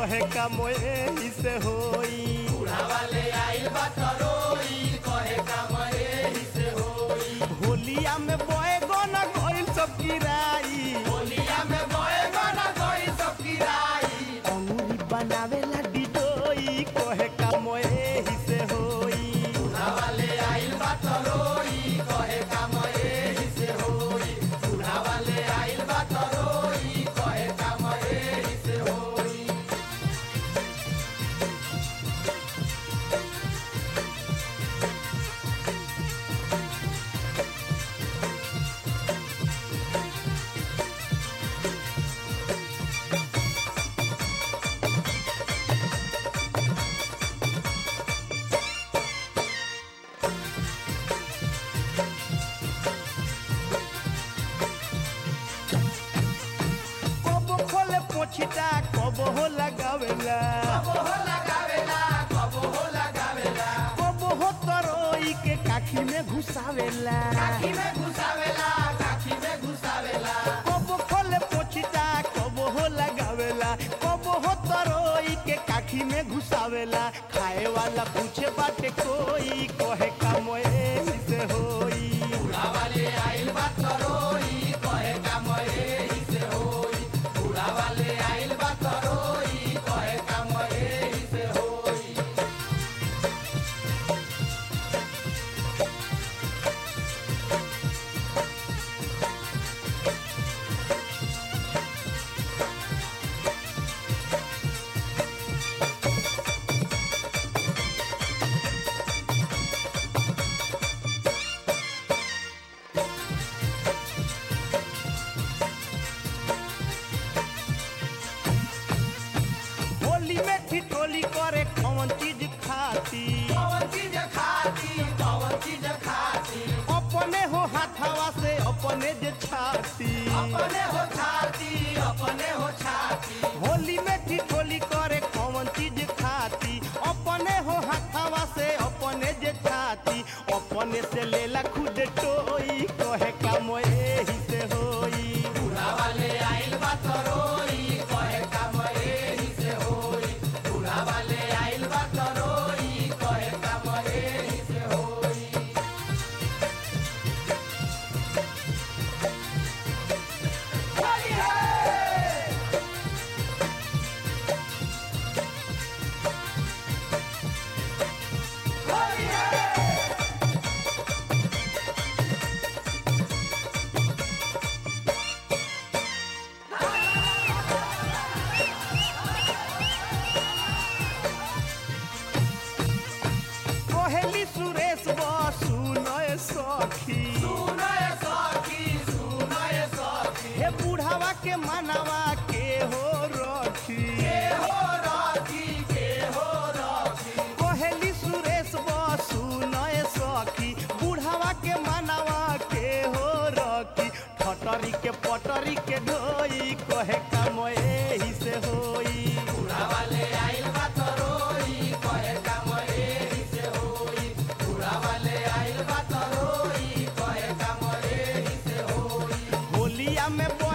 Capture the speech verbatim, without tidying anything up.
कहे काम एही से होई। बुढ़ावा ले आइल बा तरोई कहे काम एही से होई। होलिया में बोए गोना गइल सब गिराई, होलिया में बोए गाना कोई सब गिराई। अंगूरी बनावेला डिडोई कहे काम एही से होई। बुढ़ावा ले आइल बा तरोई कहे काम एही से होई। बुढ़ावा ले आइल बा तरोई कहे काम एही से होई। कब खोले पोछिटा कब हो लगावेला, कब हो लगावेला कब हो लगावेला। कब हो तरोई के काखी में घुसावेला। काखी में घुसावेला काखी में घुसावेला। कब खोले पोछिटा कब हो लगावेला, कब हो तरोई के काखी में घुसावेला। खाए वाला पूछे बाटे कोई कहे काम एही से होई। बुढ़ावा ले आइल बा तरोई कहे काम एही से होई। बुढ़ावा ले आइल बा तरोई कहे काम एही से होई। होली में ठिठोली करे कौन चीज खाती, कौन चीज खाती कौन चीज खाती। अपने हो हाथवा से अपने जे छाती। अपने हो छाती अपने हो छाती। होली में ठिठोली करे कौन चीज खाती, अपने हो हाथवा से अपने जे छाती। अपने से लेला खुद टोई कहे काम एही से होई। बुढ़ावा ले आइल बा तरोई कहे काम एही से होई। बुढ़ावा ले आइल बा तरोई कहे काम एही से होई। होली है होली है। कोहली सुरेश बसु नय सखी, सुनय सखी सुनय सखी। हे बुढ़ावा के मानवा के हो रखी। के हो राखी के हो राखी। कोहली सुरेश बसु नय सखी, बुढ़ावा के मानवा के हो रखी। ठटरी के पटरी के ढोई कहे काम एही से होई। बुढ़ावा ले आइल बा तरोई कहे काम एही से होई। बुढ़ावा ले आइल बा तरोई कहे काम एही से होई। होलिया में